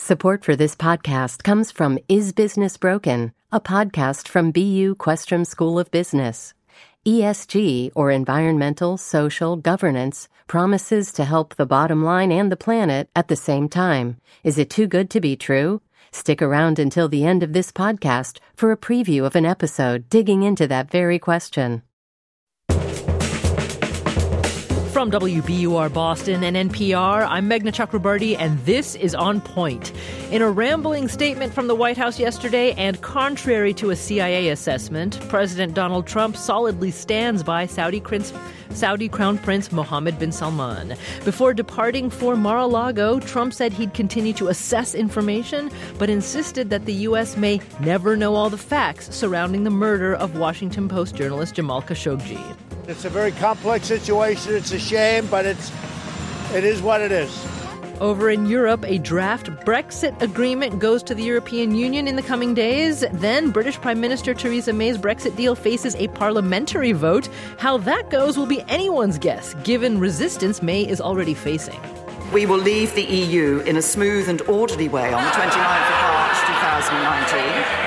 Support for this podcast comes from Is Business Broken, a podcast from BU Questrom School of Business. ESG, or environmental, social, governance, promises to help the bottom line and the planet at the same time. Is it too good to be true? Stick around until the end of this podcast for a preview of an episode digging into that very question. From WBUR Boston and NPR, I'm Meghna Chakrabarti, and this is On Point. In a rambling statement from the White House yesterday, and contrary to a CIA assessment, President Donald Trump solidly stands by Saudi Crown Prince Mohammed bin Salman. Before departing for Mar-a-Lago, Trump said he'd continue to assess information, but insisted that the U.S. may never know all the facts surrounding the murder of Washington Post journalist Jamal Khashoggi. It's a very complex situation. It's a shame, but it is what it is. Over in Europe, a draft Brexit agreement goes to the European Union in the coming days. Then British Prime Minister Theresa May's Brexit deal faces a parliamentary vote. How that goes will be anyone's guess, given resistance May is already facing. We will leave the EU in a smooth and orderly way on the 29th of March 2019.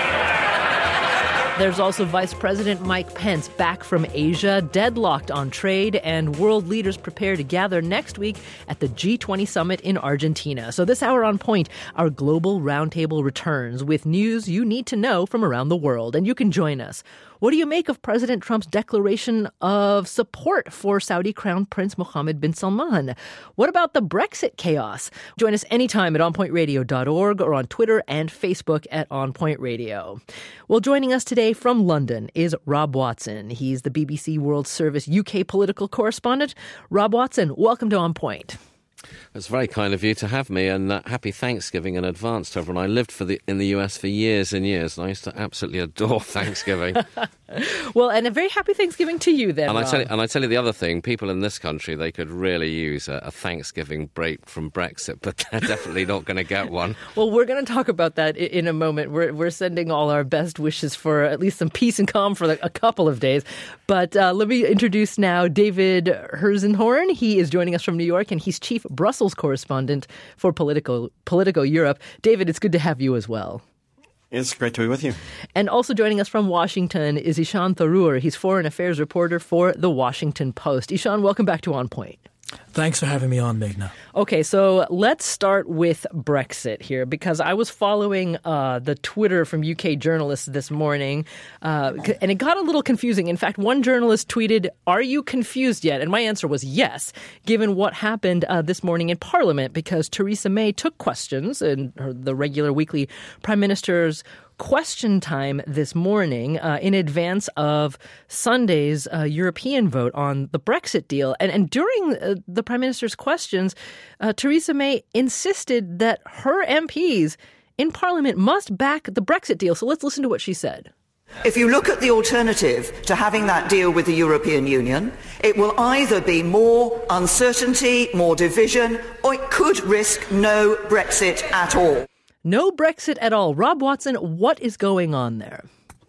There's also Vice President Mike Pence back from Asia, deadlocked on trade, and world leaders prepare to gather next week at the G20 summit in Argentina. So this hour on Point, our global roundtable returns with news you need to know from around the world, and you can join us. What do you make of President Trump's declaration of support for Saudi Crown Prince Mohammed bin Salman? What about the Brexit chaos? Join us anytime at onpointradio.org or on Twitter and Facebook at onpointradio. Well, joining us today from London is Rob Watson. He's the BBC World Service UK political correspondent. Rob Watson, welcome to On Point. It's very kind of you to have me, and happy Thanksgiving in advance to everyone. I lived in the US for years and years, and I used to absolutely adore Thanksgiving. Well, and a very happy Thanksgiving to you then, and Rob. I tell you the other thing, people in this country, they could really use a Thanksgiving break from Brexit, but they're definitely not going to get one. Well, we're going to talk about that in a moment. We're sending all our best wishes for at least some peace and calm for a couple of days. But let me introduce now David Herzenhorn. He is joining us from New York, and he's chief Brussels correspondent for Politico Europe. David, it's good to have you as well. It's great to be with you. And also joining us from Washington is Ishan Tharoor. He's foreign affairs reporter for The Washington Post. Ishan, welcome back to On Point. Thanks for having me on, Meghna. Okay, so let's start with Brexit here, because I was following the Twitter from UK journalists this morning, and it got a little confusing. In fact, one journalist tweeted, "Are you confused yet?" And my answer was yes, given what happened this morning in Parliament, because Theresa May took questions in the regular weekly Prime Minister's question time this morning in advance of Sunday's European vote on the Brexit deal. And during the Prime Minister's questions, Theresa May insisted that her MPs in Parliament must back the Brexit deal. So let's listen to what she said. If you look at the alternative to having that deal with the European Union, it will either be more uncertainty, more division, or it could risk no Brexit at all. No Brexit at all. Rob Watson, what is going on there?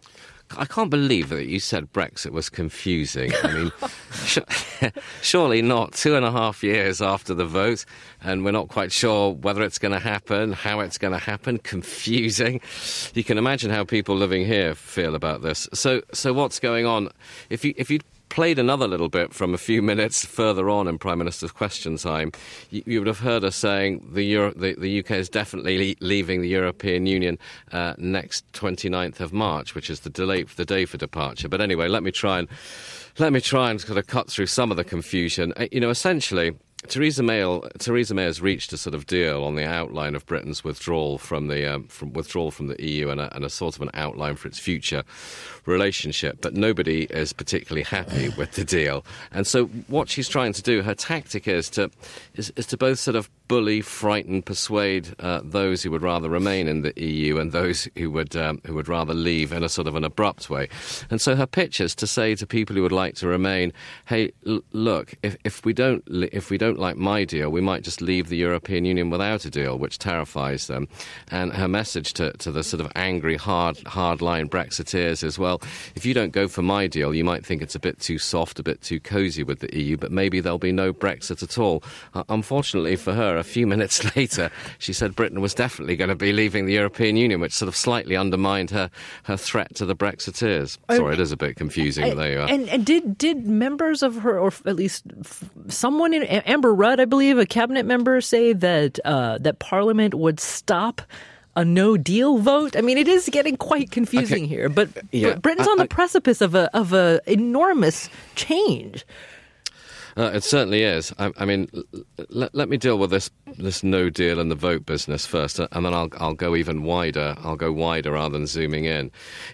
I can't believe that you said Brexit was confusing. I mean, surely not 2.5 years after the vote, and we're not quite sure whether it's going to happen, how it's going to happen. Confusing. You can imagine how people living here feel about this. So what's going on? If you played another little bit from a few minutes further on in Prime Minister's question time, you would have heard us saying the UK is definitely leaving the European Union next 29th of March, which is the day for departure. But anyway, let me try and sort of cut through some of the confusion. Essentially, Theresa May has reached a sort of deal on the outline of Britain's withdrawal from the EU and a sort of an outline for its future relationship, but nobody is particularly happy with the deal. And so what she's trying to do, her tactic is to both sort of bully, frighten, persuade those who would rather remain in the EU and those who would rather leave in a sort of an abrupt way. And so her pitch is to say to people who would like to remain, hey, look, if we don't don't like my deal, we might just leave the European Union without a deal, which terrifies them. And her message to the sort of angry, hardline Brexiteers is, well, if you don't go for my deal, you might think it's a bit too soft, a bit too cosy with the EU, but maybe there'll be no Brexit at all. Unfortunately for her, a few minutes later, she said Britain was definitely going to be leaving the European Union, which sort of slightly undermined her threat to the Brexiteers. Sorry, it is a bit confusing, but there you are. And did members of her, or at least someone in Amber Rudd, I believe, a cabinet member, say that that Parliament would stop a no-deal vote? I mean, it is getting quite confusing here, but Britain's on the precipice of a enormous change. It certainly is. I mean, let me deal with this no deal and the vote business first, and then I'll go even wider. I'll go wider rather than zooming in.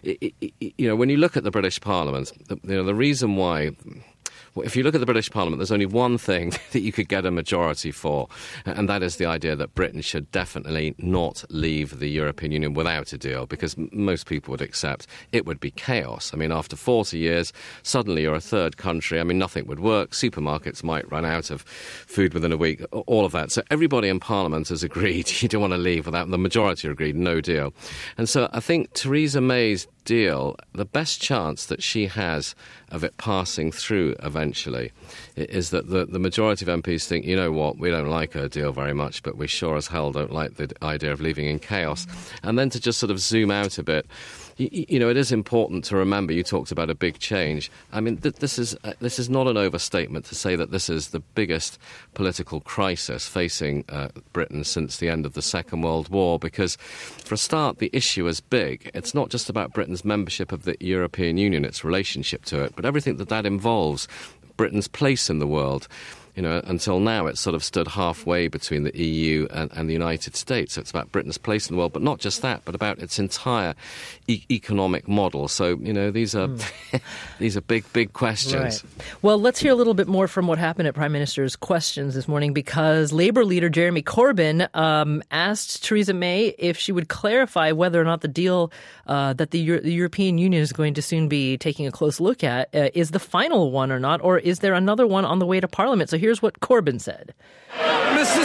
When you look at the British Parliament, the reason why. Well, if you look at the British Parliament, there's only one thing that you could get a majority for, and that is the idea that Britain should definitely not leave the European Union without a deal, because most people would accept it would be chaos. I mean, after 40 years, suddenly you're a third country. I mean, nothing would work. Supermarkets might run out of food within a week, all of that. So everybody in Parliament has agreed you don't want to leave without, the majority agreed, no deal. And so I think Theresa May's deal, the best chance that she has of it passing through eventually is that the majority of MPs think, you know what, we don't like her deal very much, but we sure as hell don't like the idea of leaving in chaos. And then to just sort of zoom out a bit, it is important to remember, you talked about a big change. I mean, this is not an overstatement to say that this is the biggest political crisis facing Britain since the end of the Second World War, because, for a start, the issue is big. It's not just about Britain's membership of the European Union, its relationship to it, but everything that involves, Britain's place in the world. Until now, it's sort of stood halfway between the EU and the United States. So it's about Britain's place in the world, but not just that, but about its entire economic model. So, these are these are big questions. Right. Well, let's hear a little bit more from what happened at Prime Minister's Questions this morning, because Labour leader Jeremy Corbyn asked Theresa May if she would clarify whether or not the deal that the European Union is going to soon be taking a close look at is the final one or not, or is there another one on the way to Parliament? So here's what Corbyn said. Mr.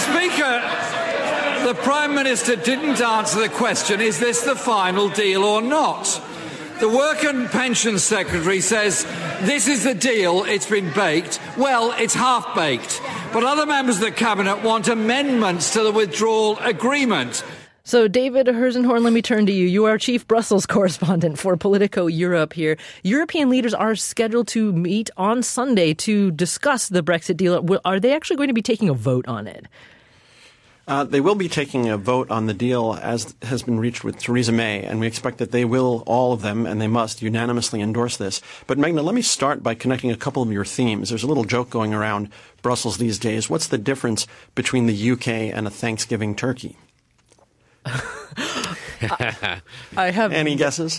Speaker, the Prime Minister didn't answer the question, is this the final deal or not? The Work and Pensions Secretary says this is the deal, it's been baked. Well, it's half-baked. But other members of the Cabinet want amendments to the withdrawal agreement. So, David Herzenhorn, let me turn to you. You are chief Brussels correspondent for Politico Europe here. European leaders are scheduled to meet on Sunday to discuss the Brexit deal. Are they actually going to be taking a vote on it? They will be taking a vote on the deal as has been reached with Theresa May, and we expect that they will, all of them, and they must unanimously endorse this. But, Meghna, let me start by connecting a couple of your themes. There's a little joke going around Brussels these days. What's the difference between the UK and a Thanksgiving turkey? I have any guesses?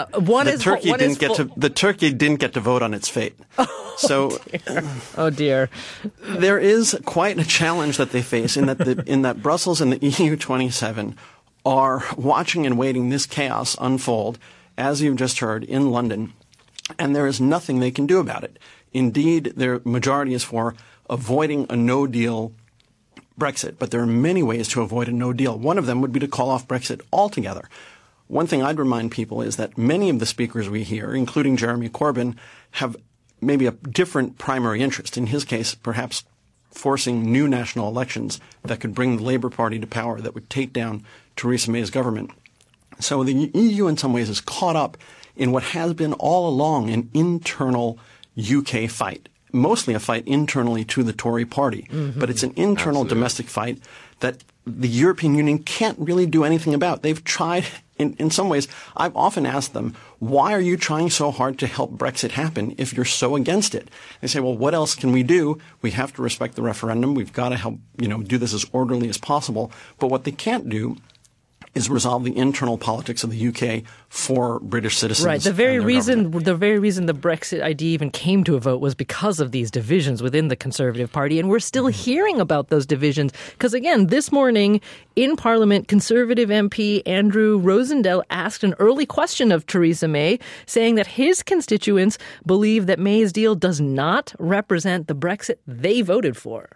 The turkey didn't get to vote on its fate. Oh dear. There is quite a challenge that they face in that Brussels and the EU27 are watching and waiting this chaos unfold, as you've just heard, in London, and there is nothing they can do about it. Indeed, their majority is for avoiding a no-deal Brexit, but there are many ways to avoid a no deal. One of them would be to call off Brexit altogether. One thing I'd remind people is that many of the speakers we hear, including Jeremy Corbyn, have maybe a different primary interest. In his case, perhaps forcing new national elections that could bring the Labour Party to power, that would take down Theresa May's government. So the EU in some ways is caught up in what has been all along an internal UK fight. Mostly a fight internally to the Tory party. Mm-hmm. But it's an internal domestic fight that the European Union can't really do anything about. They've tried, in some ways, I've often asked them, why are you trying so hard to help Brexit happen if you're so against it? They say, well, what else can we do? We have to respect the referendum. We've got to help, do this as orderly as possible. But what they can't do is resolve the internal politics of the UK for British citizens. Right. The very reason the Brexit idea even came to a vote was because of these divisions within the Conservative Party. And we're still hearing about those divisions. Because, again, this morning in Parliament, Conservative MP Andrew Rosendale asked an early question of Theresa May, saying that his constituents believe that May's deal does not represent the Brexit they voted for.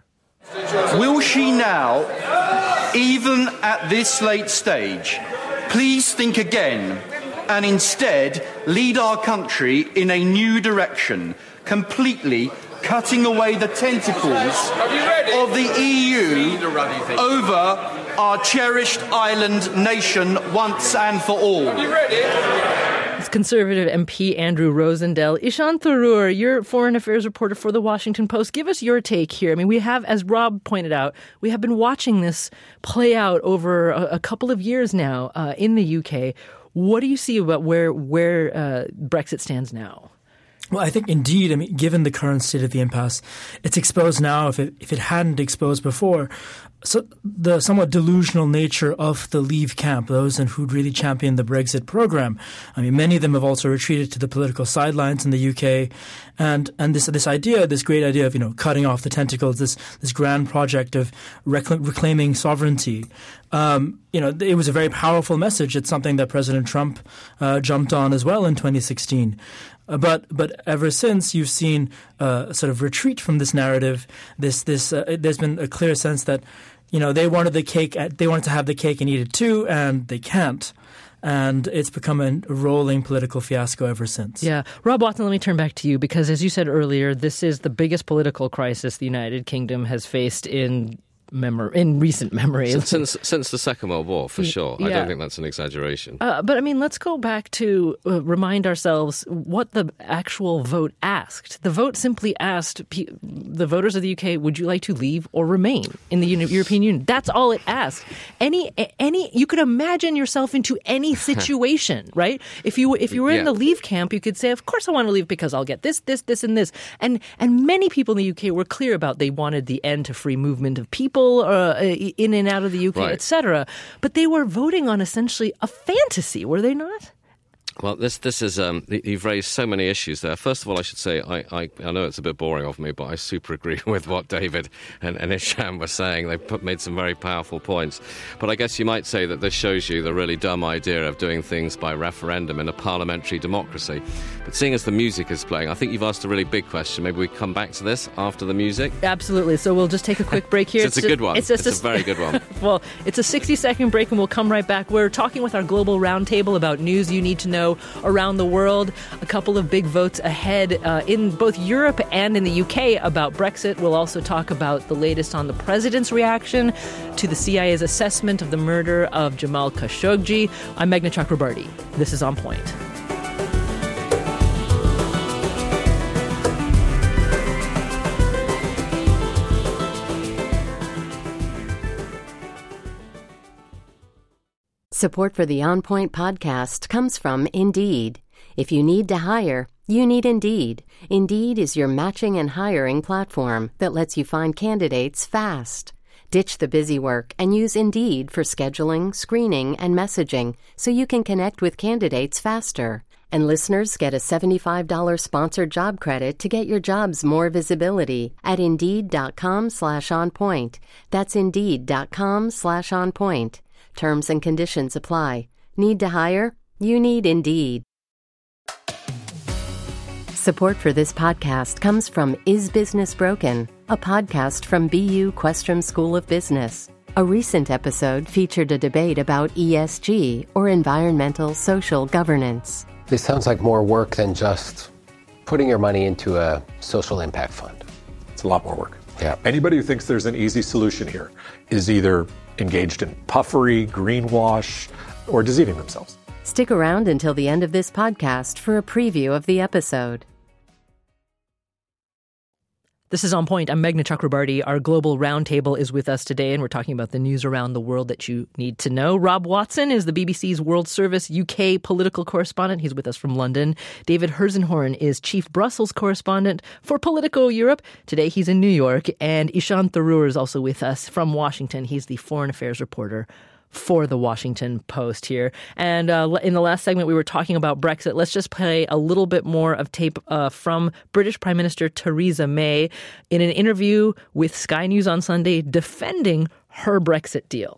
Will she now, even at this late stage, please think again and instead lead our country in a new direction, completely cutting away the tentacles of the EU over our cherished island nation once and for all? It's Conservative MP Andrew Rosendale. Ishan Tharoor, you're foreign affairs reporter for The Washington Post. Give us your take here. I mean, we have, as Rob pointed out, we have been watching this play out over a couple of years now in the UK. What do you see about where Brexit stands now? Well, I think indeed, I mean, given the current state of the impasse, it's exposed now if it hadn't exposed before. So the somewhat delusional nature of the Leave camp, those who'd really championed the Brexit program. I mean, many of them have also retreated to the political sidelines in the UK, and this great idea of cutting off the tentacles, this grand project of reclaiming sovereignty. It was a very powerful message. It's something that President Trump jumped on as well in 2016. But ever since, you've seen sort of retreat from this narrative. There's been a clear sense that they wanted the cake. They wanted to have the cake and eat it too, and they can't. And it's become a rolling political fiasco ever since. Yeah. Rob Watson, let me turn back to you because, as you said earlier, this is the biggest political crisis the United Kingdom has faced in recent memory. Since the Second World War, for sure. Yeah. I don't think that's an exaggeration. But, I mean, let's go back to remind ourselves what the actual vote asked. The vote simply asked the voters of the UK, would you like to leave or remain in the European Union? That's all it asked. You could imagine yourself into any situation, right? If you were in the Leave camp, you could say, of course I want to leave because I'll get this, and this. And many people in the UK were clear about they wanted the end to free movement of people in and out of the UK, right, etc. But they were voting on essentially a fantasy, were they not? Well, this is you've raised so many issues there. First of all, I should say I know it's a bit boring of me, but I super agree with what David and Isham were saying. They made some very powerful points. But I guess you might say that this shows you the really dumb idea of doing things by referendum in a parliamentary democracy. But seeing as the music is playing, I think you've asked a really big question. Maybe we come back to this after the music? Absolutely. So we'll just take a quick break here. It's a good one. It's a very good one. Well, it's a 60-second break and we'll come right back. We're talking with our global roundtable about news you need to know around the world. A couple of big votes ahead in both Europe and in the UK about Brexit. We'll also talk about the latest on the president's reaction to the CIA's assessment of the murder of Jamal Khashoggi. I'm Meghna Chakrabarti. This is On Point. Support for the On Point podcast comes from Indeed. If you need to hire, you need Indeed. Indeed is your matching and hiring platform that lets you find candidates fast. Ditch the busy work and use Indeed for scheduling, screening, and messaging so you can connect with candidates faster. And listeners get a $75 sponsored job credit to get your jobs more visibility at Indeed.com/onpoint. That's Indeed.com/onpoint. Terms and conditions apply. Need to hire? You need Indeed. Support for this podcast comes from Is Business Broken, a podcast from BU Questrom School of Business. A recent episode featured a debate about ESG, or environmental social governance. This sounds like more work than just putting your money into a social impact fund. It's a lot more work. Yeah. Anybody who thinks there's an easy solution here is either engaged in puffery, greenwash, or deceiving themselves. Stick around until the end of this podcast for a preview of the episode. This is On Point. I'm Meghna Chakrabarti. Our global roundtable is with us today, and we're talking about the news around the world that you need to know. Rob Watson is the BBC's World Service UK political correspondent. He's with us from London. David Herzenhorn is chief Brussels correspondent for Politico Europe. Today he's in New York. And Ishan Tharoor is also with us from Washington. He's the foreign affairs reporter for the Washington Post here. And in the last segment, we were talking about Brexit. Let's just play a little bit more of tape from British Prime Minister Theresa May in an interview with Sky News on Sunday defending her Brexit deal.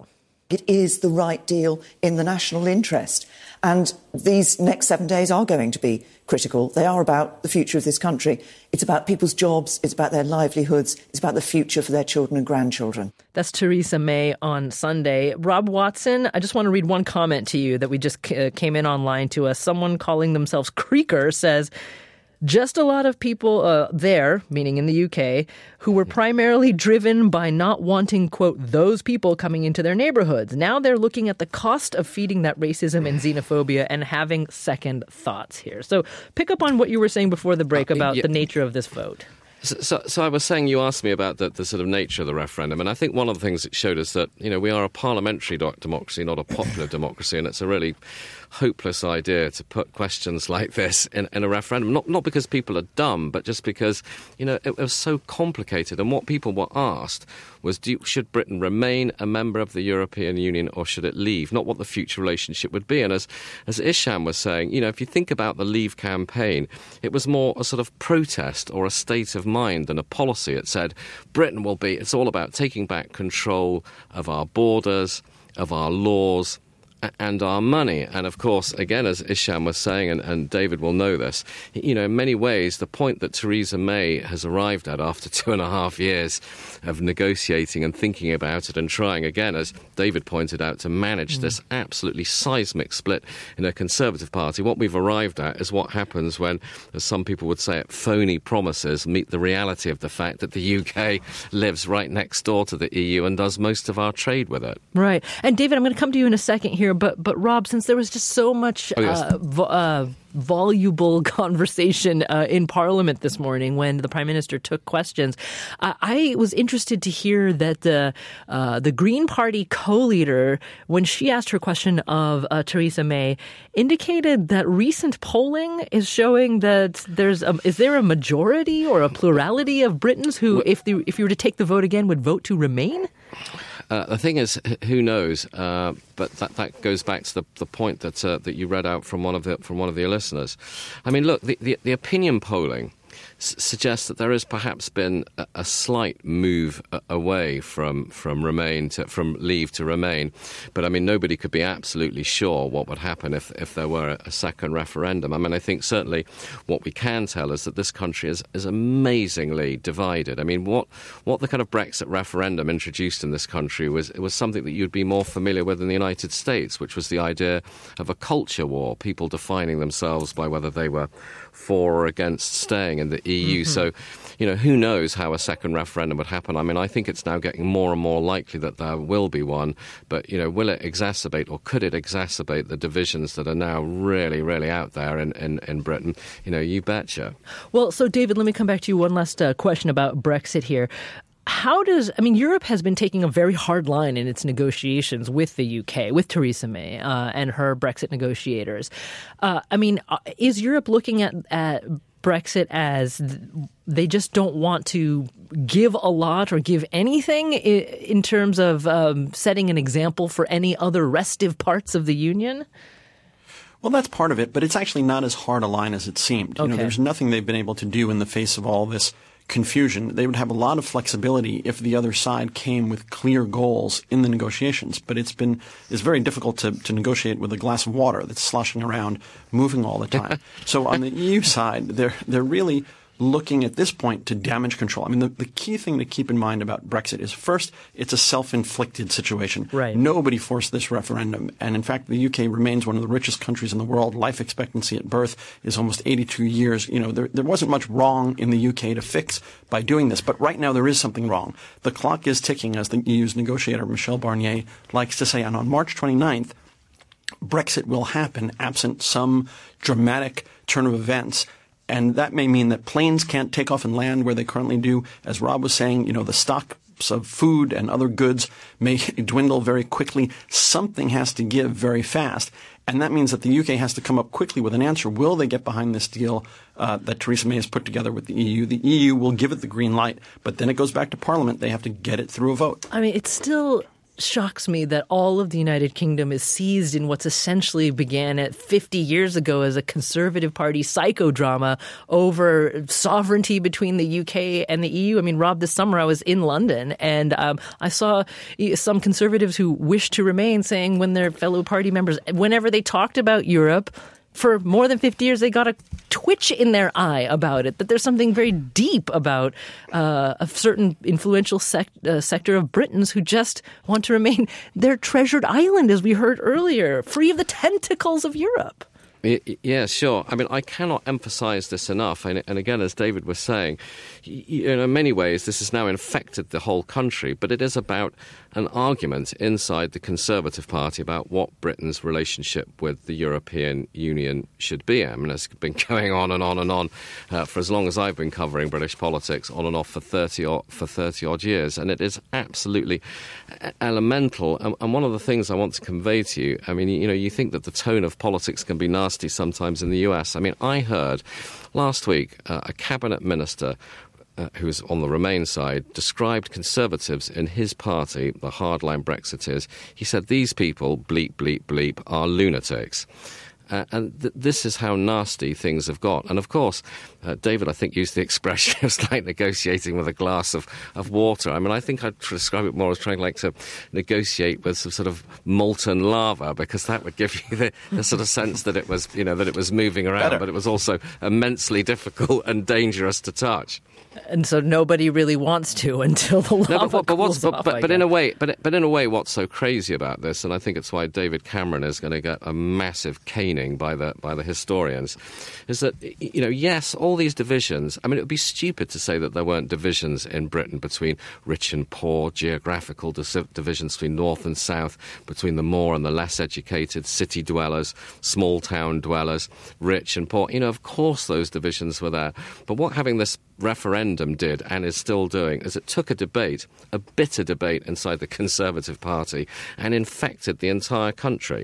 It is the right deal in the national interest. And these next 7 days are going to be critical. They are about the future of this country. It's about people's jobs. It's about their livelihoods. It's about the future for their children and grandchildren. That's Theresa May on Sunday. Rob Watson, I just want to read one comment to you that we just came in online to us. Someone calling themselves Creaker says, just a lot of people there, meaning in the UK, who were primarily driven by not wanting, quote, those people coming into their neighborhoods. Now they're looking at the cost of feeding that racism and xenophobia and having second thoughts here. So pick up on what you were saying before the break about the nature of this vote. So I was saying, you asked me about the sort of nature of the referendum, and I think one of the things it showed us that, we are a parliamentary democracy, not a popular democracy, and it's a really hopeless idea to put questions like this in a referendum, not because people are dumb, but just because, it was so complicated. And what people were asked was, should Britain remain a member of the European Union or should it leave? Not what the future relationship would be. And as Isham was saying, if you think about the Leave campaign, it was more a sort of protest or a state of mind than a policy. It said, it's all about taking back control of our borders, of our laws, and our money. And of course, again, as Isham was saying, and David will know this, in many ways, the point that Theresa May has arrived at after 2.5 years of negotiating and thinking about it and trying, again, as David pointed out, to manage this absolutely seismic split in a Conservative Party, what we've arrived at is what happens when, as some people would say it, phony promises meet the reality of the fact that the UK lives right next door to the EU and does most of our trade with it. Right. And David, I'm going to come to you in a second here. But Rob, since there was just so much voluble conversation in Parliament this morning when the Prime Minister took questions, I was interested to hear that the Green Party co-leader, when she asked her question of Theresa May, indicated that recent polling is showing that is there a majority or a plurality of Britons who, if you were to take the vote again, would vote to remain? The thing is, who knows? But that goes back to the point that you read out from one of the listeners. I mean, look, the opinion polling suggests that there has perhaps been a slight move away from Leave to Remain. But I mean, nobody could be absolutely sure what would happen if there were a second referendum. I mean, I think certainly what we can tell is that this country is amazingly divided. I mean, what the kind of Brexit referendum introduced in this country was something that you'd be more familiar with in the United States, which was the idea of a culture war, people defining themselves by whether they were for or against staying in the EU. Mm-hmm. So, who knows how a second referendum would happen? I mean, I think it's now getting more and more likely that there will be one. But, will it exacerbate or could it exacerbate the divisions that are now really, really out there in Britain? You betcha. Well, so David, let me come back to you. One last question about Brexit here. Europe has been taking a very hard line in its negotiations with the UK, with Theresa May and her Brexit negotiators. Is Europe looking at Brexit as they just don't want to give a lot or give anything in terms of setting an example for any other restive parts of the Union? Well, that's part of it, but it's actually not as hard a line as it seemed. Okay. There's nothing they've been able to do in the face of all this confusion. They would have a lot of flexibility if the other side came with clear goals in the negotiations. But it's very difficult to negotiate with a glass of water that's sloshing around, moving all the time. So on the EU side, they're really looking at this point to damage control. I mean, the key thing to keep in mind about Brexit is, first, it's a self-inflicted situation. Right. Nobody forced this referendum. And in fact, the UK remains one of the richest countries in the world. Life expectancy at birth is almost 82 years. There wasn't much wrong in the UK to fix by doing this. But right now there is something wrong. The clock is ticking, as the EU's negotiator, Michel Barnier, likes to say. And on March 29th, Brexit will happen absent some dramatic turn of events. And that may mean that planes can't take off and land where they currently do. As Rob was saying, the stocks of food and other goods may dwindle very quickly. Something has to give very fast. And that means that the UK has to come up quickly with an answer. Will they get behind this deal that Theresa May has put together with the EU? The EU will give it the green light, but then it goes back to Parliament. They have to get it through a vote. I mean, it's still shocks me that all of the United Kingdom is seized in what's essentially began at 50 years ago as a Conservative Party psychodrama over sovereignty between the UK and the EU. I mean, Rob, this summer I was in London and I saw some Conservatives who wished to remain saying when their fellow party members, whenever they talked about Europe, for more than 50 years, they got a twitch in their eye about it, that there's something very deep about a certain influential sector of Britons who just want to remain their treasured island, as we heard earlier, free of the tentacles of Europe. Yeah, sure. I mean, I cannot emphasize this enough. And again, as David was saying, in many ways, this has now infected the whole country. But it is about an argument inside the Conservative Party about what Britain's relationship with the European Union should be. I mean, it's been going on and on and on for as long as I've been covering British politics, on and off for 30 odd years. And it is absolutely elemental. And one of the things I want to convey to you, I mean, you think that the tone of politics can be nasty sometimes in the US. I mean, I heard last week a cabinet minister who's on the Remain side described Conservatives in his party, the hardline Brexiteers. He said these people, bleep, bleep, bleep, are lunatics. This is how nasty things have got. And of course, David, I think, used the expression it was like negotiating with a glass of water. I mean, I think I'd describe it more as trying to negotiate with some sort of molten lava, because that would give you the sort of sense that it was, that it was moving around, but it was also immensely difficult and dangerous to touch. And so nobody really wants to until the lava cools off. But in a way, what's so crazy about this, and I think it's why David Cameron is going to get a massive caning by the historians, is that yes, all these divisions. I mean, it would be stupid to say that there weren't divisions in Britain between rich and poor, geographical divisions between north and south, between the more and the less educated, city dwellers, small town dwellers, rich and poor. Of course, those divisions were there. But what having this referendum did, and is still doing, is it took a bitter debate inside the Conservative Party and infected the entire country.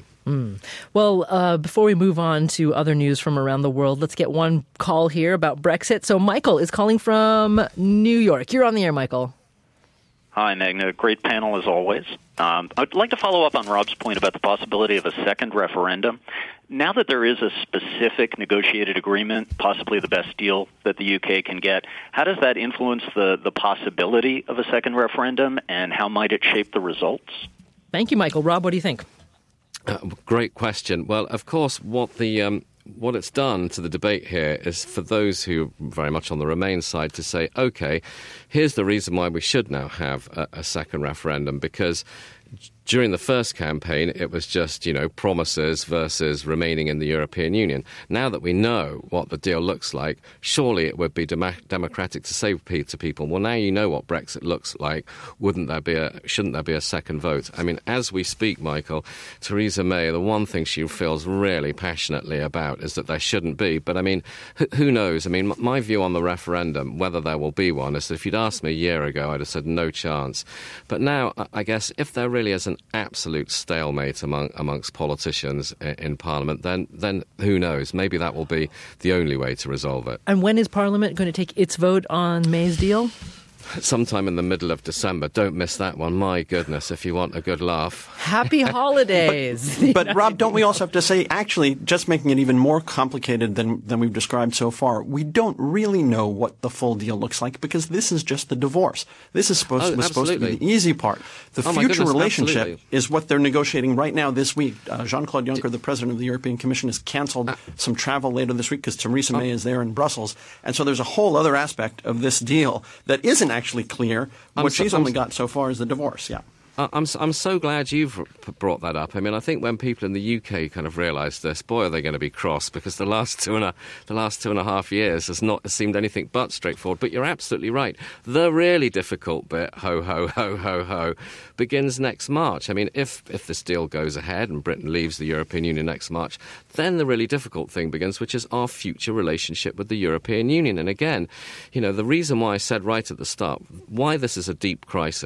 Well, before we move on to other news from around the world, let's get one call here about Brexit. So Michael is calling from New York. You're on the air, Michael. Hi, Magna. Great panel as always. I'd like to follow up on Rob's point about the possibility of a second referendum. Now that there is a specific negotiated agreement, possibly the best deal that the UK can get, how does that influence the possibility of a second referendum, and how might it shape the results? Thank you, Michael. Rob, what do you think? Great question. Well, of course, what it's done to the debate here is for those who are very much on the Remain side to say, OK, here's the reason why we should now have a second referendum, because during the first campaign, it was just, promises versus remaining in the European Union. Now that we know what the deal looks like, surely it would be democratic to say to people, well, now you know what Brexit looks like. Shouldn't there be a second vote? I mean, as we speak, Michael, Theresa May, the one thing she feels really passionately about is that there shouldn't be. But I mean, who knows? I mean, my view on the referendum, whether there will be one, is that if you'd asked me a year ago, I'd have said no chance. But now, I guess, if there really is an absolute stalemate amongst politicians in Parliament, then who knows? Maybe that will be the only way to resolve it. And when is Parliament going to take its vote on May's deal? Sometime in the middle of December. Don't miss that one. My goodness, if you want a good laugh. Happy holidays. But Rob, don't we also have to say, actually, just making it even more complicated than we've described so far, we don't really know what the full deal looks like, because this is just the divorce. This is supposed to be the easy part. The future relationship is what they're negotiating right now this week. Jean-Claude Juncker, the president of the European Commission, has canceled some travel later this week because Theresa May is there in Brussels. And so there's a whole other aspect of this deal that isn't actually clear. What she's only got so far is the divorce. Yeah. I'm so glad you've brought that up. I mean, I think when people in the UK kind of realise this, boy, are they going to be cross, because the last two and a half years has not seemed anything but straightforward. But you're absolutely right. The really difficult bit, ho, ho, ho, ho, ho, begins next March. I mean, if this deal goes ahead and Britain leaves the European Union next March, then the really difficult thing begins, which is our future relationship with the European Union. And again, the reason why I said right at the start, why this is a deep crisis,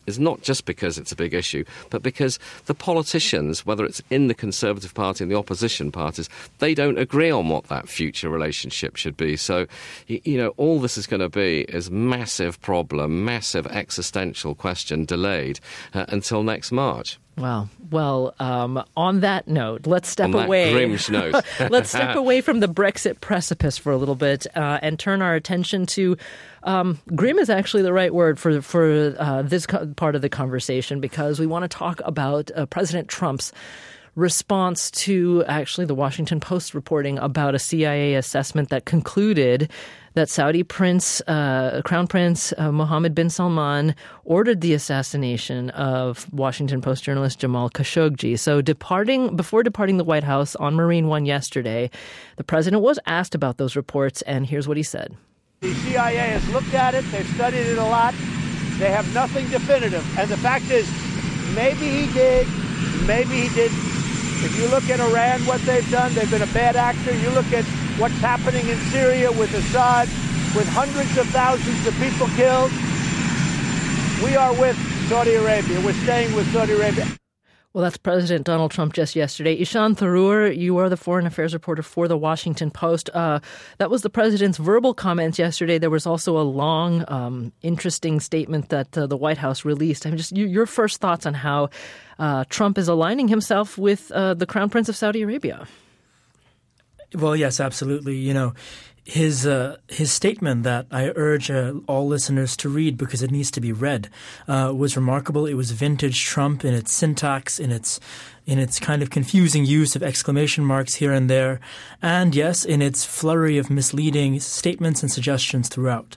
is not just because it's a big issue, but because the politicians, whether it's in the Conservative Party and the opposition parties, they don't agree on what that future relationship should be. So, all this is going to be is massive problem, massive existential question delayed until next March. Wow. Well, on that note, let's step away. Grim's note. Let's step away from the Brexit precipice for a little bit and turn our attention to grim is actually the right word for this part of the conversation, because we want to talk about President Trump's response to actually the Washington Post reporting about a CIA assessment that concluded that Saudi Crown Prince Mohammed bin Salman ordered the assassination of Washington Post journalist Jamal Khashoggi. So before departing the White House on Marine One yesterday, the president was asked about those reports, and here's what he said. The CIA has looked at it. They've studied it a lot. They have nothing definitive. And the fact is, maybe he did, maybe he didn't. If you look at Iran, what they've done, they've been a bad actor. You look at what's happening in Syria with Assad, with hundreds of thousands of people killed. We are with Saudi Arabia. We're staying with Saudi Arabia. Well, that's President Donald Trump just yesterday. Ishan Tharoor, you are the foreign affairs reporter for The Washington Post. That was the president's verbal comments yesterday. There was also a long, interesting statement that the White House released. I mean, just your first thoughts on how Trump is aligning himself with the Crown Prince of Saudi Arabia. Well, yes, absolutely. His statement that I urge all listeners to read because it needs to be read was remarkable. It was vintage Trump in its syntax, in its kind of confusing use of exclamation marks here and there, and yes, in its flurry of misleading statements and suggestions throughout.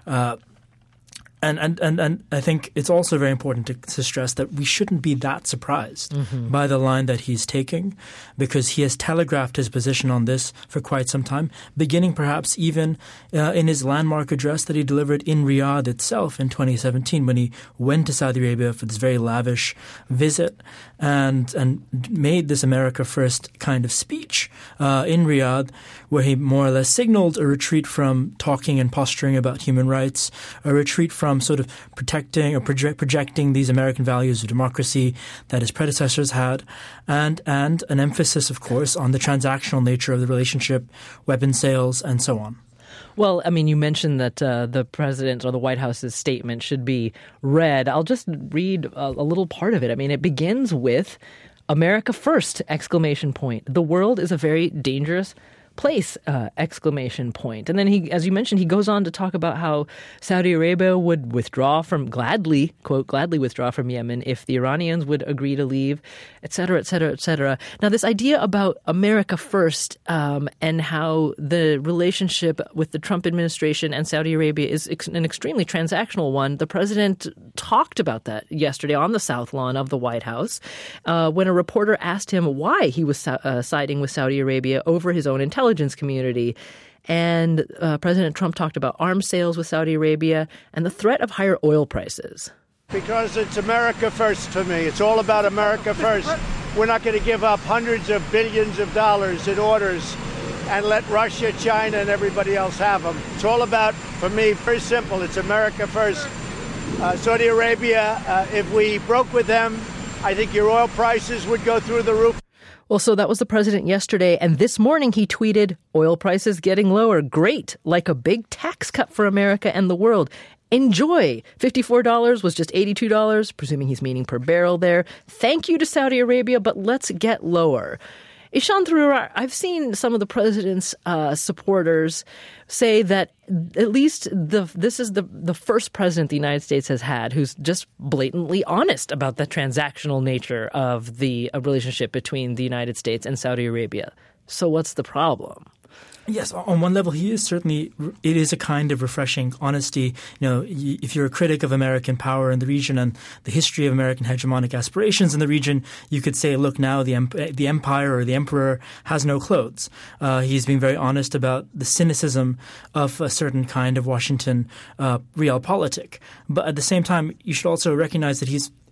And I think it's also very important to stress that we shouldn't be that surprised by the line that he's taking, because he has telegraphed his position on this for quite some time, beginning perhaps even in his landmark address that he delivered in Riyadh itself in 2017 when he went to Saudi Arabia for this very lavish visit and made this America First kind of speech in Riyadh, where he more or less signaled a retreat from talking and posturing about human rights, a retreat from sort of protecting or projecting these American values of democracy that his predecessors had, and an emphasis, of course, on the transactional nature of the relationship, weapon sales, and so on. Well, I mean, you mentioned that the president or the White House's statement should be read. I'll just read a little part of it. I mean, it begins with America first, exclamation point. The world is a very dangerous place, exclamation point. And then he, as you mentioned, he goes on to talk about how Saudi Arabia would gladly withdraw from Yemen if the Iranians would agree to leave, et cetera, et cetera, et cetera. Now, this idea about America first and how the relationship with the Trump administration and Saudi Arabia is an extremely transactional one. The president talked about that yesterday on the South Lawn of the White House when a reporter asked him why he was siding with Saudi Arabia over his own intelligence community. And President Trump talked about arms sales with Saudi Arabia and the threat of higher oil prices. Because it's America first for me. It's all about America first. We're not going to give up hundreds of billions of dollars in orders and let Russia, China, and everybody else have them. It's all about, for me, very simple. It's America first. Saudi Arabia, if we broke with them, I think your oil prices would go through the roof. Well, so that was the president yesterday, and this morning he tweeted, oil prices getting lower. Great, like a big tax cut for America and the world. Enjoy. $54 was just $82, presuming he's meaning per barrel there. Thank you to Saudi Arabia, but let's get lower. Ishan Tharoor, I've seen some of the president's supporters say that at least this is the first president the United States has had who's just blatantly honest about the transactional nature of the relationship between the United States and Saudi Arabia. So what's the problem? Yes, on one level, it is a kind of refreshing honesty. If you're a critic of American power in the region and the history of American hegemonic aspirations in the region, you could say, look, now the empire or the emperor has no clothes. He's being very honest about the cynicism of a certain kind of Washington realpolitik. But at the same time, you should also recognize that he's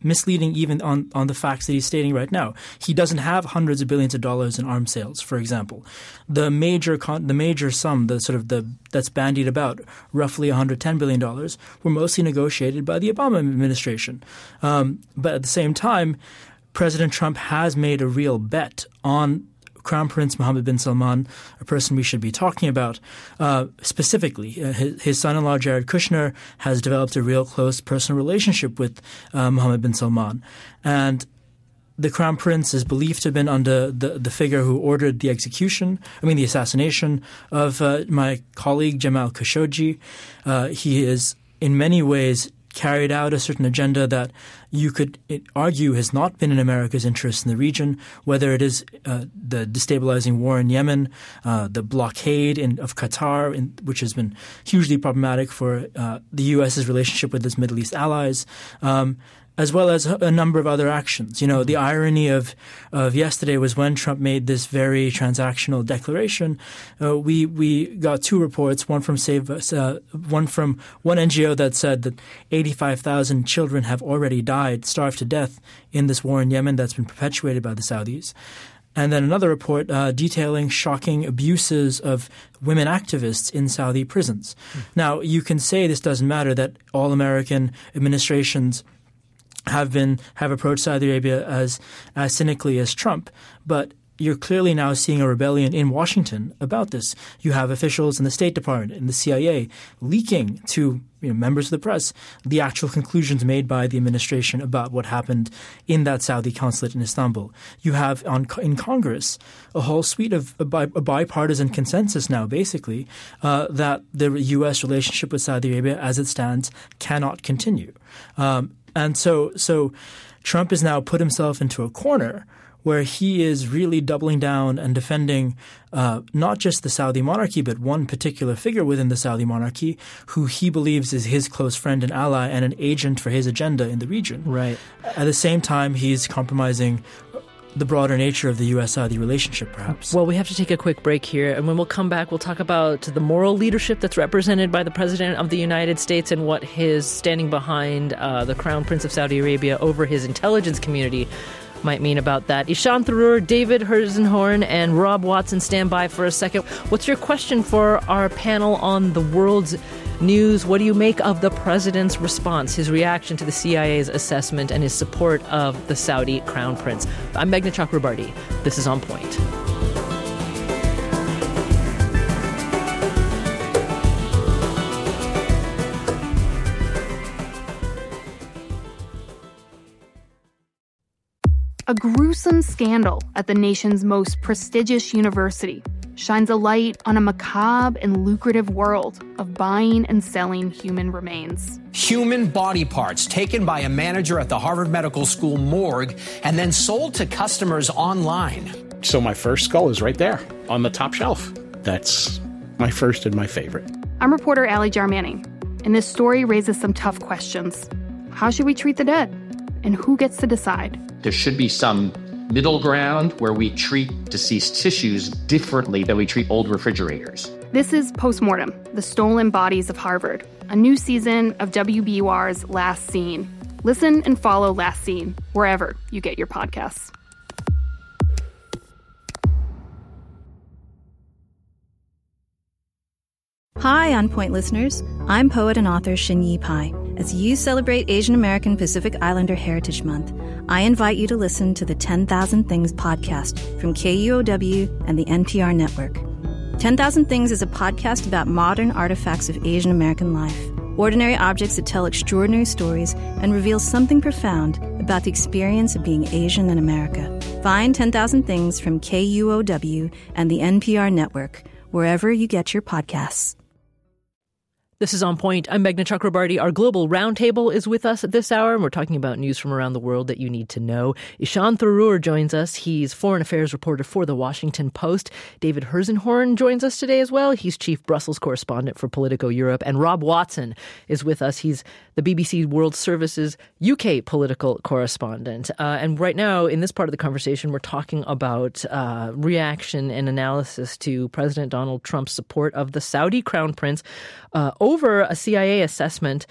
misleading even on the facts that he's stating right now. He doesn't have hundreds of billions of dollars in arms sales, for example. The major sum, that's bandied about, roughly $110 billion, were mostly negotiated by the Obama administration. But at the same time, President Trump has made a real bet on Crown Prince Mohammed bin Salman, a person we should be talking about specifically. His son-in-law, Jared Kushner, has developed a real close personal relationship with Mohammed bin Salman. And the Crown Prince is believed to have been under the figure who ordered the assassination of my colleague Jamal Khashoggi. He is in many ways carried out a certain agenda that you could argue has not been in America's interest in the region, whether it is the destabilizing war in Yemen, the blockade of Qatar, which has been hugely problematic for the U.S.'s relationship with its Middle East allies, as well as a number of other actions. The irony of yesterday was when Trump made this very transactional declaration, we got two reports, one from one from one NGO that said that 85,000 children have already died, starved to death in this war in Yemen that's been perpetuated by the Saudis. And then another report detailing shocking abuses of women activists in Saudi prisons. Now, you can say this doesn't matter, that all American administrations have approached Saudi Arabia as cynically as Trump, but you're clearly now seeing a rebellion in Washington about this. You have officials in the State Department and the CIA leaking to members of the press the actual conclusions made by the administration about what happened in that Saudi consulate in Istanbul. You have in Congress a whole suite of a bipartisan consensus now, basically, that the U.S. relationship with Saudi Arabia as it stands cannot continue. And so Trump has now put himself into a corner where he is really doubling down and defending not just the Saudi monarchy, but one particular figure within the Saudi monarchy who he believes is his close friend and ally and an agent for his agenda in the region. Right. At the same time, he's compromising the broader nature of the U.S.-Saudi relationship, perhaps. Well, we have to take a quick break here, and when we'll come back, we'll talk about the moral leadership that's represented by the President of the United States and what his standing behind the Crown Prince of Saudi Arabia over his intelligence community might mean about that. Ishan Tharoor, David Herzenhorn, and Rob Watson stand by for a second. What's your question for our panel on the world's news? What do you make of the president's response, his reaction to the CIA's assessment, and his support of the Saudi Crown Prince? I'm Meghna Chakrabarti. This is On Point. A gruesome scandal at the nation's most prestigious university shines a light on a macabre and lucrative world of buying and selling human remains. Human body parts taken by a manager at the Harvard Medical School morgue and then sold to customers online. So my first skull is right there on the top shelf. That's my first and my favorite. I'm reporter Allie Jarmanning, and this story raises some tough questions. How should we treat the dead? And who gets to decide? There should be some middle ground where we treat deceased tissues differently than we treat old refrigerators. This is Postmortem, The Stolen Bodies of Harvard, a new season of WBUR's Last Scene. Listen and follow Last Scene wherever you get your podcasts. Hi, On Point listeners. I'm poet and author Xinyi Pai. As you celebrate Asian American Pacific Islander Heritage Month, I invite you to listen to the 10,000 Things podcast from KUOW and the NPR network. 10,000 Things is a podcast about modern artifacts of Asian American life, ordinary objects that tell extraordinary stories and reveal something profound about the experience of being Asian in America. Find 10,000 Things from KUOW and the NPR network, wherever you get your podcasts. This is On Point. I'm Meghna Chakrabarti. Our global roundtable is with us at this hour, and we're talking about news from around the world that you need to know. Ishan Tharoor joins us. He's foreign affairs reporter for The Washington Post. David Herzenhorn joins us today as well. He's chief Brussels correspondent for Politico Europe. And Rob Watson is with us. He's the BBC World Service's UK political correspondent. And right now, in this part of the conversation, we're talking about reaction and analysis to President Donald Trump's support of the Saudi Crown Prince over a CIA assessment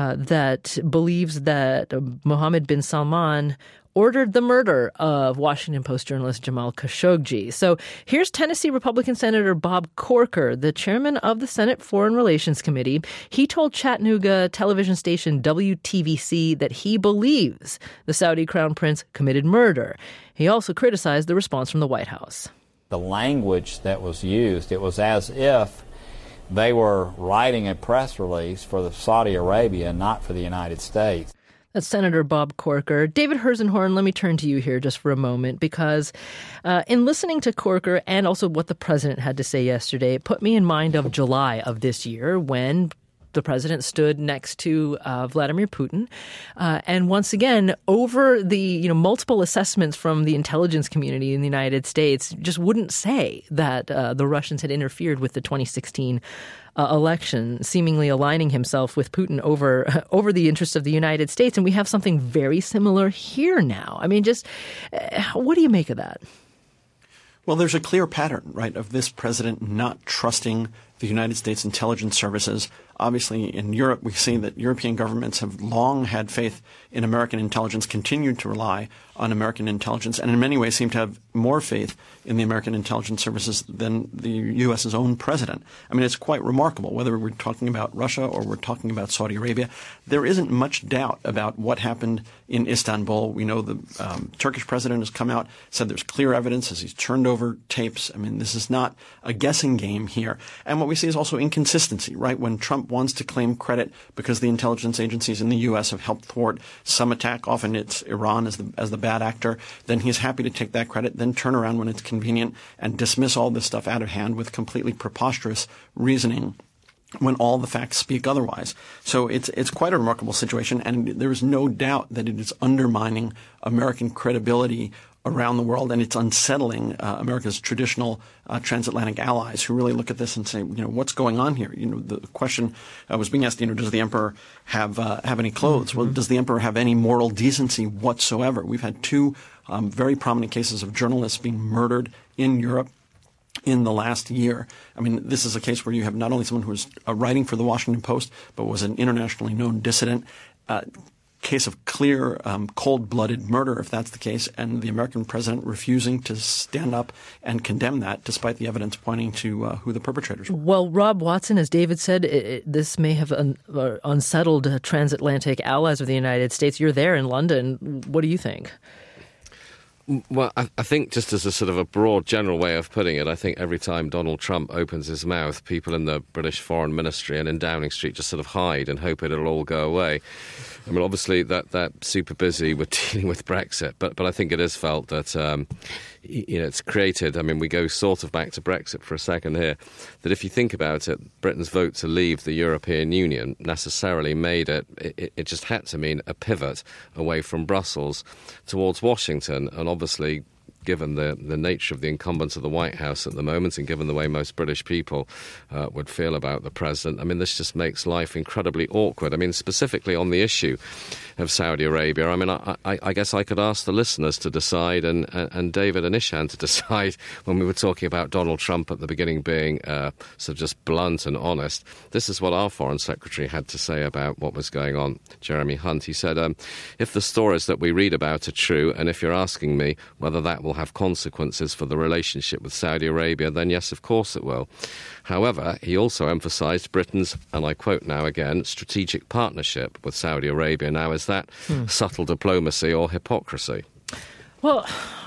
that believes that Mohammed bin Salman ordered the murder of Washington Post journalist Jamal Khashoggi. So here's Tennessee Republican Senator Bob Corker, the chairman of the Senate Foreign Relations Committee. He told Chattanooga television station WTVC that he believes the Saudi crown prince committed murder. He also criticized the response from the White House. The language that was used, it was as if they were writing a press release for Saudi Arabia, not for the United States. That's Senator Bob Corker. David Herzenhorn, let me turn to you here just for a moment, because in listening to Corker and also what the president had to say yesterday, it put me in mind of July of this year when the president stood next to Vladimir Putin. And once again, over the multiple assessments from the intelligence community in the United States, just wouldn't say that the Russians had interfered with the 2016 election, seemingly aligning himself with Putin over the interests of the United States. And we have something very similar here now. I mean, just what do you make of that? Well, there's a clear pattern, right, of this president not trusting the United States intelligence services. Obviously, in Europe, we see that European governments have long had faith in American intelligence, continued to rely on American intelligence, and in many ways seem to have more faith in the American intelligence services than the U.S.'s own president. I mean, it's quite remarkable. Whether we're talking about Russia or we're talking about Saudi Arabia, there isn't much doubt about what happened in Istanbul. We know the Turkish president has come out, said there's clear evidence as he's turned over tapes. I mean, this is not a guessing game here. And what we see is also inconsistency, right? When Trump wants to claim credit because the intelligence agencies in the U.S. have helped thwart some attack, often it's Iran as the bad actor, then he's happy to take that credit, then turn around when it's convenient and dismiss all this stuff out of hand with completely preposterous reasoning when all the facts speak otherwise. So it's quite a remarkable situation, and there is no doubt that it is undermining American credibility around the world, and it's unsettling America's traditional transatlantic allies who really look at this and say, what's going on here? The question was being asked, does the emperor have any clothes? Mm-hmm. Well, does the emperor have any moral decency whatsoever? We've had two very prominent cases of journalists being murdered in Europe in the last year. I mean, this is a case where you have not only someone who was writing for the Washington Post, but was an internationally known dissident. Case of clear, cold-blooded murder, if that's the case, and the American president refusing to stand up and condemn that, despite the evidence pointing to who the perpetrators were. Well, Rob Watson, as David said, this may have unsettled transatlantic allies of the United States. You're there in London. What do you think? Well, I think just as a sort of a broad general way of putting it, I think every time Donald Trump opens his mouth, people in the British Foreign Ministry and in Downing Street just sort of hide and hope it'll all go away. I mean, obviously, that super busy with dealing with Brexit, but I think it is felt that, it's created, I mean, we go sort of back to Brexit for a second here, that if you think about it, Britain's vote to leave the European Union necessarily made it just had to mean a pivot away from Brussels towards Washington, and obviously, given the nature of the incumbents of the White House at the moment and given the way most British people would feel about the president, I mean, this just makes life incredibly awkward. I mean, specifically on the issue of Saudi Arabia, I mean, I guess I could ask the listeners to decide and David and Ishan to decide when we were talking about Donald Trump at the beginning being sort of just blunt and honest. This is what our Foreign Secretary had to say about what was going on, Jeremy Hunt. He said, if the stories that we read about are true, and if you're asking me whether that will have consequences for the relationship with Saudi Arabia, then yes, of course it will. However, he also emphasised Britain's, and I quote now again, strategic partnership with Saudi Arabia. Now, is that subtle diplomacy or hypocrisy? Well,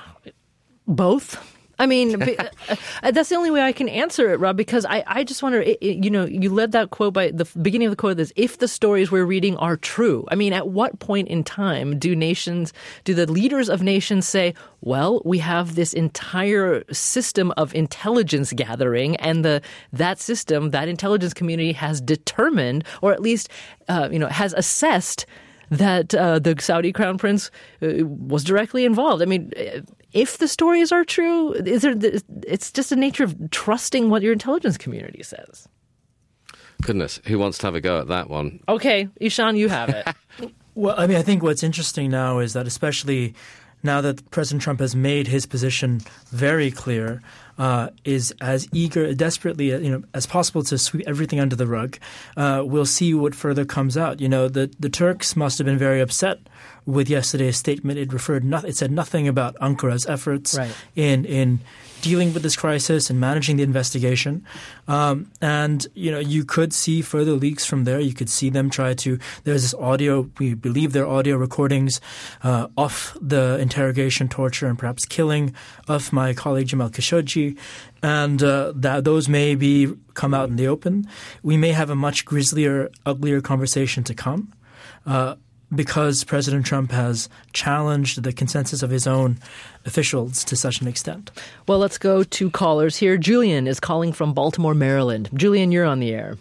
both. I mean, that's the only way I can answer it, Rob, because I just wonder, you led that quote by the beginning of the quote is, if the stories we're reading are true. I mean, at what point in time do the leaders of nations say, well, we have this entire system of intelligence gathering, and that intelligence community has determined, or at least, has assessed that the Saudi crown prince was directly involved. I mean, if the stories are true, it's just a nature of trusting what your intelligence community says. Goodness, who wants to have a go at that one? Okay, Ishan, you have it. Well, I mean, I think what's interesting now is that especially now that President Trump has made his position very clear, is as eager, desperately, as possible to sweep everything under the rug. We'll see what further comes out. The Turks must have been very upset with yesterday's statement. It said nothing about Ankara's efforts in dealing with this crisis and managing the investigation. And you could see further leaks from there. You could see them try to – there's this audio – we believe there are audio recordings of the interrogation, torture, and perhaps killing of my colleague Jamal Khashoggi. And that those may come out in the open. We may have a much grislier, uglier conversation to come. Because President Trump has challenged the consensus of his own officials to such an extent. Well, let's go to callers here. Julian is calling from Baltimore, Maryland. Julian, you're on the air.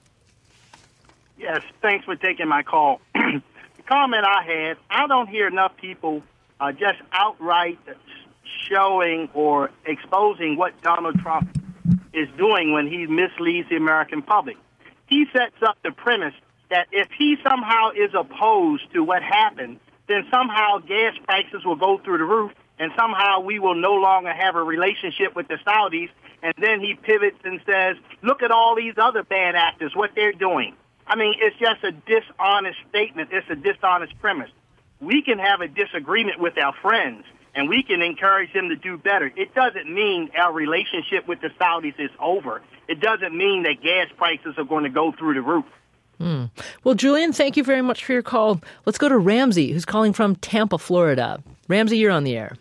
Yes, thanks for taking my call. The comment I had, I don't hear enough people just outright showing or exposing what Donald Trump is doing when he misleads the American public. He sets up the premise that if he somehow is opposed to what happened, then somehow gas prices will go through the roof, and somehow we will no longer have a relationship with the Saudis. And then he pivots and says, look at all these other bad actors, what they're doing. I mean, it's just a dishonest statement. It's a dishonest premise. We can have a disagreement with our friends, and we can encourage them to do better. It doesn't mean our relationship with the Saudis is over. It doesn't mean that gas prices are going to go through the roof. Well, Julian, thank you very much for your call. Let's go to Ramsey, who's calling from Tampa, Florida. Ramsey, you're on the air.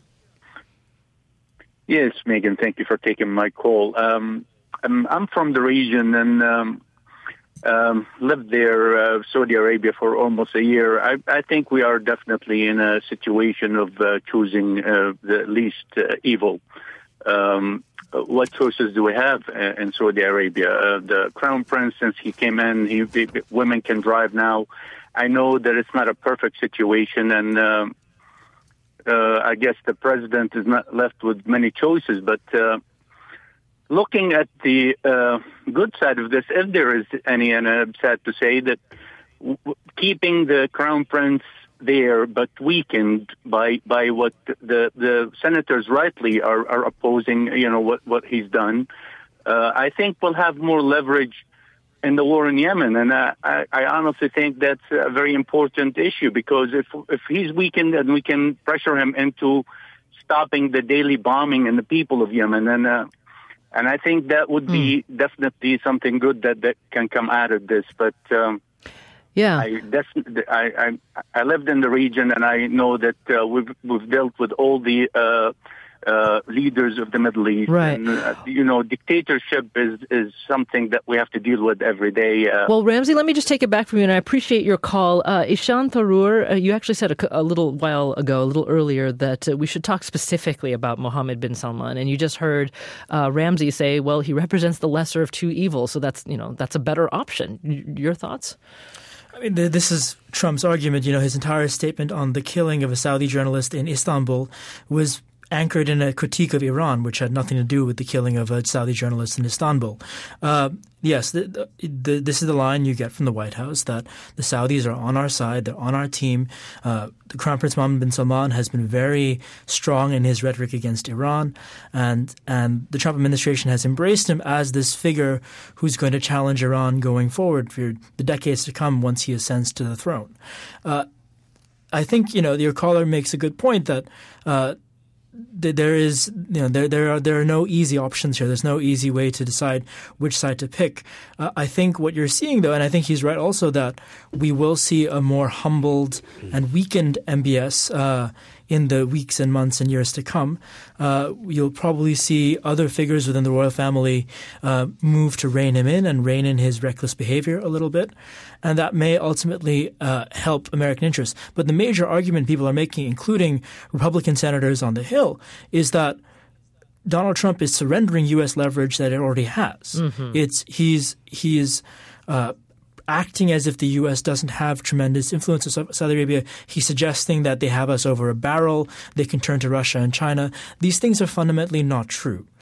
Yes, Megan, thank you for taking my call. I'm from the region and lived there, Saudi Arabia, for almost a year. I think we are definitely in a situation of choosing the least evil. What choices do we have in Saudi Arabia? The Crown Prince, since he came in, women can drive now. I know that it's not a perfect situation, and I guess the president is not left with many choices. But looking at the good side of this, if there is any, and I'm sad to say that keeping the Crown Prince there, but weakened by what the senators rightly are opposing, what he's done. I think we'll have more leverage in the war in Yemen, and I honestly think that's a very important issue, because if he's weakened, then we can pressure him into stopping the daily bombing in the people of Yemen, and I think that would be definitely something good that can come out of this, but. Yeah, I lived in the region, and I know that we've dealt with all the leaders of the Middle East. Right. And, dictatorship is something that we have to deal with every day. Well, Ramsey, let me just take it back from you, and I appreciate your call. Ishan Tharoor, you actually said a little while ago, a little earlier, that we should talk specifically about Mohammed bin Salman, and you just heard Ramsey say, well, he represents the lesser of two evils, so that's a better option. Your thoughts? I mean, this is Trump's argument. His entire statement on the killing of a Saudi journalist in Istanbul was anchored in a critique of Iran, which had nothing to do with the killing of a Saudi journalist in Istanbul. Yes, this is the line you get from the White House, that the Saudis are on our side, they're on our team. The Crown Prince Mohammed bin Salman has been very strong in his rhetoric against Iran, and the Trump administration has embraced him as this figure who's going to challenge Iran going forward for the decades to come once he ascends to the throne. I think, your caller makes a good point that there are no easy options here. There's no easy way to decide which side to pick. I think what you're seeing, though, and I think he's right also, that we will see a more humbled and weakened MBS in the weeks and months and years to come. You'll probably see other figures within the royal family move to rein him in and rein in his reckless behavior a little bit. And that may ultimately help American interests. But the major argument people are making, including Republican senators on the Hill, is that Donald Trump is surrendering U.S. leverage that it already has. Mm-hmm. He's acting as if the U.S. doesn't have tremendous influence in Saudi Arabia. He's suggesting that they have us over a barrel. They can turn to Russia and China. These things are fundamentally not true.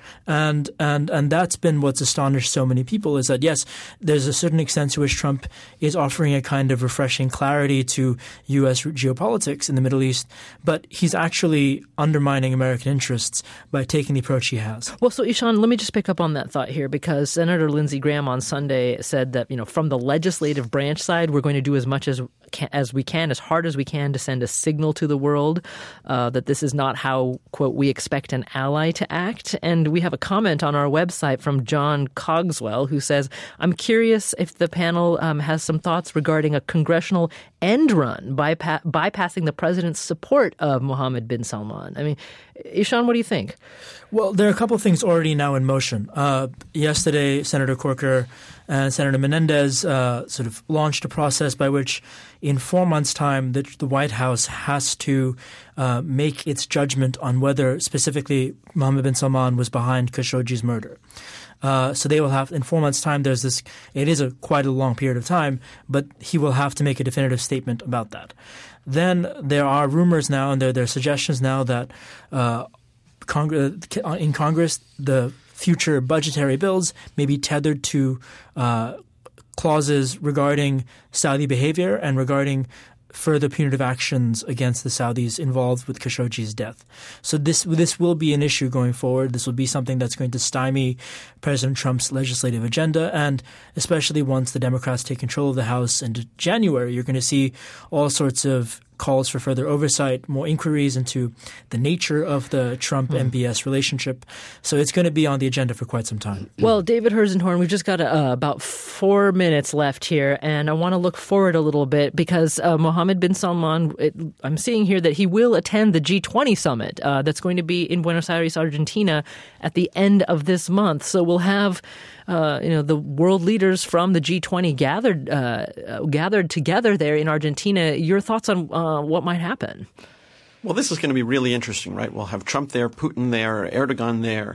And that's been what's astonished so many people, is that, yes, there's a certain extent to which Trump is offering a kind of refreshing clarity to U.S. geopolitics in the Middle East, but he's actually undermining American interests by taking the approach he has. Well, so Ishan, let me just pick up on that thought here, because Senator Lindsey Graham on Sunday said that, from the legislative branch side, we're going to do as much as we can, as hard as we can, to send a signal to the world that this is not how, quote, we expect an ally to act. And we have a comment on our website from John Cogswell, who says, I'm curious if the panel has some thoughts regarding a congressional end run bypassing the president's support of Mohammed bin Salman. I mean, Ishan, what do you think? Well, there are a couple of things already now in motion. Yesterday, Senator Corker and Senator Menendez sort of launched a process by which in 4 months' time the White House has to make its judgment on whether specifically Mohammed bin Salman was behind Khashoggi's murder. So they will have, in 4 months' time, there's this, it is quite a long period of time, but he will have to make a definitive statement about that. Then there are rumors now, and there are suggestions now that in Congress, the future budgetary bills may be tethered to clauses regarding Saudi behavior and regarding further punitive actions against the Saudis involved with Khashoggi's death. So this will be an issue going forward. This will be something that's going to stymie President Trump's legislative agenda, and especially once the Democrats take control of the House into January, you're going to see all sorts of calls for further oversight, more inquiries into the nature of the Trump-MBS relationship. So it's going to be on the agenda for quite some time. Well, David Herzenhorn, we've just got about 4 minutes left here, and I want to look forward a little bit because Mohammed bin Salman, I'm seeing here that he will attend the G20 summit that's going to be in Buenos Aires, Argentina at the end of this month. So we'll have the world leaders from the G20 gathered together there in Argentina. Your thoughts on what might happen? Well, this is going to be really interesting, right? We'll have Trump there, Putin there, Erdogan there,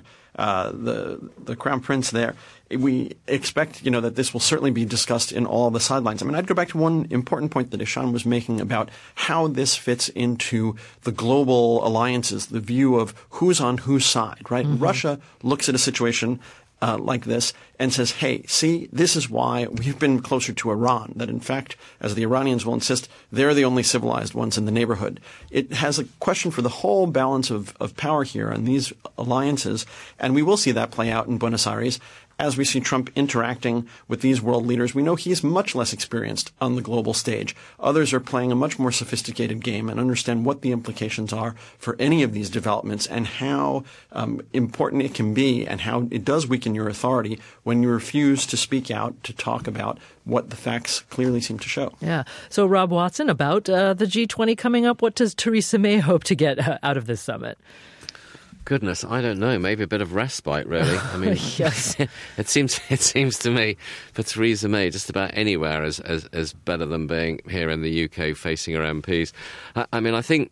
the Crown Prince there. We expect, that this will certainly be discussed in all the sidelines. I mean, I'd go back to one important point that Ishan was making about how this fits into the global alliances, the view of who's on whose side, right? Mm-hmm. Russia looks at a situation like this and says, hey, see, this is why we've been closer to Iran, that in fact, as the Iranians will insist, they're the only civilized ones in the neighborhood. It has a question for the whole balance of power here and these alliances, and we will see that play out in Buenos Aires. As we see Trump interacting with these world leaders, we know he is much less experienced on the global stage. Others are playing a much more sophisticated game and understand what the implications are for any of these developments and how important it can be and how it does weaken your authority when you refuse to speak out, to talk about what the facts clearly seem to show. Yeah. So, Rob Watson, about the G20 coming up, what does Theresa May hope to get out of this summit? Goodness, I don't know. Maybe a bit of respite, really. I mean, yes. it seems to me for Theresa May, just about anywhere is better than being here in the UK facing her MPs. I mean, I think.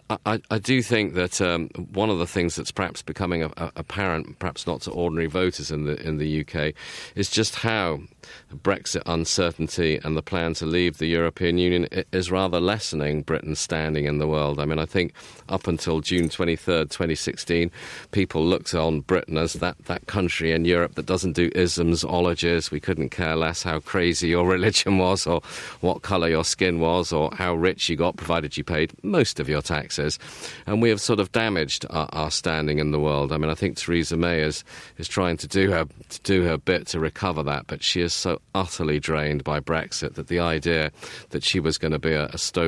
I do think that one of the things that's perhaps becoming apparent, perhaps not to ordinary voters in the UK, is just how Brexit uncertainty and the plan to leave the European Union is rather lessening Britain's standing in the world. I mean, I think up until June 23rd, 2016, people looked on Britain as that country in Europe that doesn't do isms, ologies. We couldn't care less how crazy your religion was or what colour your skin was or how rich you got, provided you paid most of your taxes. And we have sort of damaged our standing in the world. I mean, I think Theresa May is trying to do her bit to recover that, but she is so utterly drained by Brexit that the idea that she was going to be a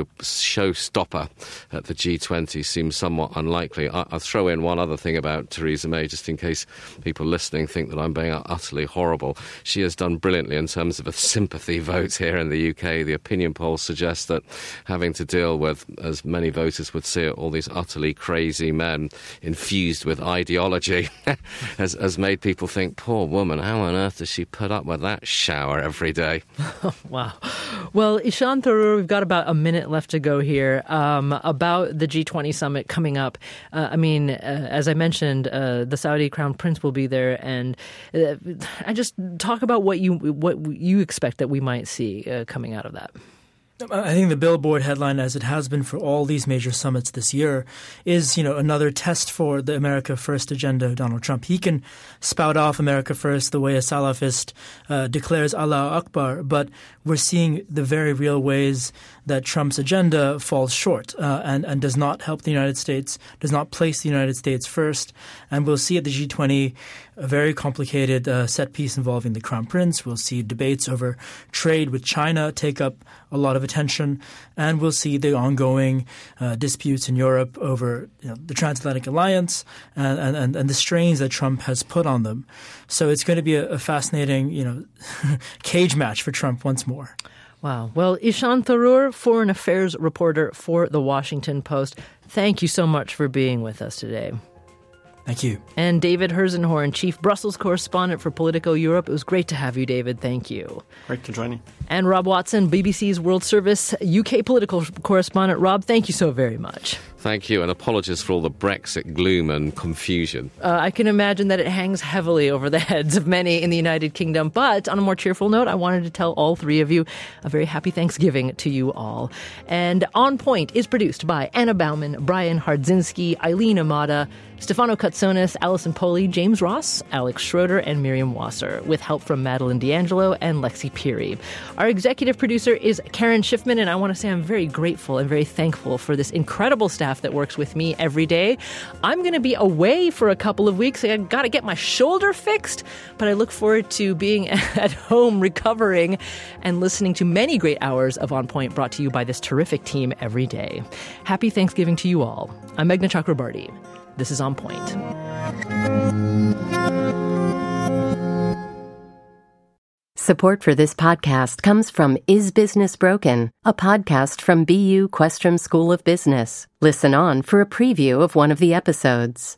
showstopper at the G20 seems somewhat unlikely. I'll throw in one other thing about Theresa May, just in case people listening think that I'm being utterly horrible. She has done brilliantly in terms of a sympathy vote here in the UK. The opinion polls suggest that having to deal with, as many voters would see it, all these utterly crazy men infused with ideology has made people think, poor woman, how on earth does she put up with that shower every day? Wow. Well, Ishan Tharoor, we've got about a minute left to go here. About the G20 summit coming up. As I mentioned, the Saudi Crown Prince will be there, and I just talk about what you expect that we might see coming out of that. I think the Billboard headline, as it has been for all these major summits this year, is, another test for the America First agenda of Donald Trump. He can spout off America First the way a Salafist declares Allah Akbar, but we're seeing the very real ways that Trump's agenda falls short and does not help the United States, does not place the United States first. And we'll see at the G20 a very complicated set piece involving the Crown Prince. We'll see debates over trade with China take up a lot of attention, and we'll see the ongoing disputes in Europe over the transatlantic alliance and the strains that Trump has put on them. So it's going to be a fascinating, cage match for Trump once more. Wow. Well, Ishan Tharoor, foreign affairs reporter for The Washington Post, thank you so much for being with us today. Thank you. And David Herzenhorn, chief Brussels correspondent for Politico Europe. It was great to have you, David. Thank you. Great to join you. And Rob Watson, BBC's World Service UK political correspondent. Rob, thank you so very much. Thank you, and apologies for all the Brexit gloom and confusion. I can imagine that it hangs heavily over the heads of many in the United Kingdom. But on a more cheerful note, I wanted to tell all three of you a very happy Thanksgiving to you all. And On Point is produced by Anna Bauman, Brian Hardzinski, Eileen Amada, Stefano Katsonis, Allison Poley, James Ross, Alex Schroeder, and Miriam Wasser, with help from Madeline D'Angelo and Lexi Peary. Our executive producer is Karen Schiffman, and I want to say I'm very grateful and very thankful for this incredible staff that works with me every day. I'm going to be away for a couple of weeks. I got to get my shoulder fixed, but I look forward to being at home recovering and listening to many great hours of On Point brought to you by this terrific team every day. Happy Thanksgiving to you all. I'm Meghna Chakrabarty. This is On Point. Support for this podcast comes from Is Business Broken, a podcast from BU Questrom School of Business. Listen on for a preview of one of the episodes.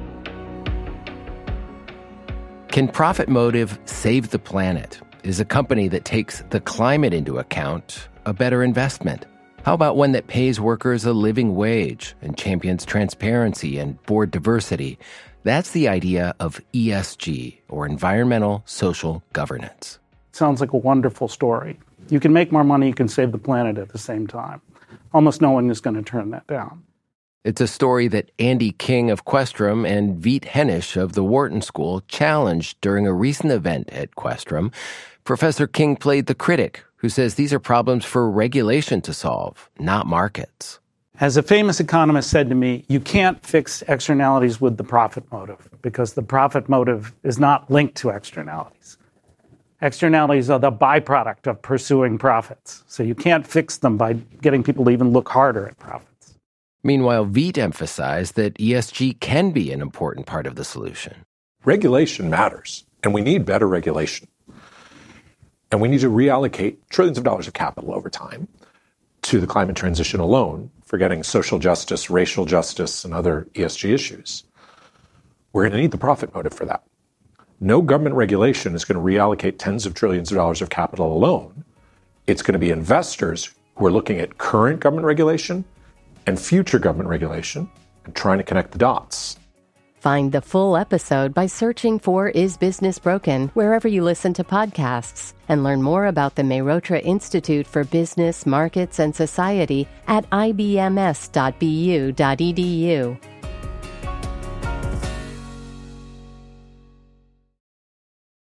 Can Profit Motive save the planet? Is a company that takes the climate into account a better investment? How about one that pays workers a living wage and champions transparency and board diversity? That's the idea of ESG, or environmental social governance. Sounds like a wonderful story. You can make more money, you can save the planet at the same time. Almost no one is going to turn that down. It's a story that Andy King of Questrom and Veet Hennish of the Wharton School challenged during a recent event at Questrom. Professor King played the critic, who says these are problems for regulation to solve, not markets. As a famous economist said to me, you can't fix externalities with the profit motive, because the profit motive is not linked to externalities. Externalities are the byproduct of pursuing profits. So you can't fix them by getting people to even look harder at profits. Meanwhile, Veet emphasized that ESG can be an important part of the solution. Regulation matters, and we need better regulation. And we need to reallocate trillions of dollars of capital over time to the climate transition alone, forgetting social justice, racial justice, and other ESG issues. We're going to need the profit motive for that. No government regulation is going to reallocate tens of trillions of dollars of capital alone. It's going to be investors who are looking at current government regulation and future government regulation and trying to connect the dots. Find the full episode by searching for Is Business Broken wherever you listen to podcasts, and learn more about the Mehrotra Institute for Business, Markets, and Society at ibms.bu.edu.